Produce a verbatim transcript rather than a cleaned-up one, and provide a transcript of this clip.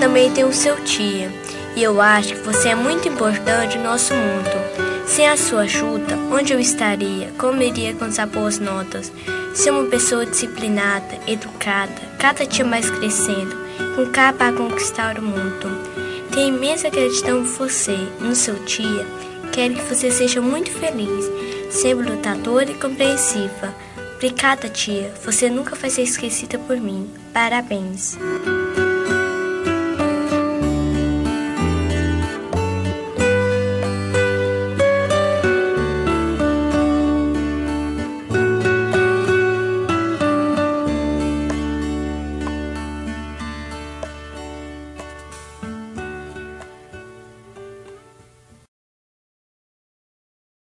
também tem o seu tia. E eu acho que você é muito importante no nosso mundo. Sem a sua ajuda, onde eu estaria? Como iria alcançar boas notas? Ser uma pessoa disciplinada, educada, cada dia mais crescendo, com cara para conquistar o mundo. Tenho imensa gratidão por você e no seu tia. Quero que você seja muito feliz, sempre lutadora e compreensiva. Obrigada, tia. Você nunca vai ser esquecida por mim. Parabéns.